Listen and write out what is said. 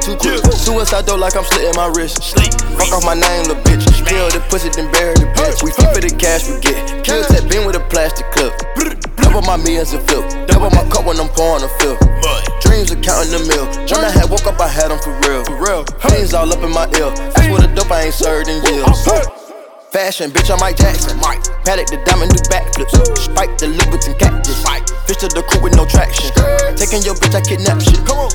too quick. Suicide though like I'm slitting my wrist. Fuck off my name, little bitch. Kill the pussy, then bury the bitch. We feed for the cash we get. Kills that bin with a plastic clip. Double my millions and flip. Double my cup when I'm pouring a fill. Dreams of counting the mill. When I had woke up, I had them for real. Pains all up in my ear. That's what a dope I ain't served in years. Fashion, bitch, I'm Mike Jackson. Paddock the diamond, do backflips. Spike the Louboutin cactus. Fish to the crew with no traction. Taking your bitch, I kidnap shit.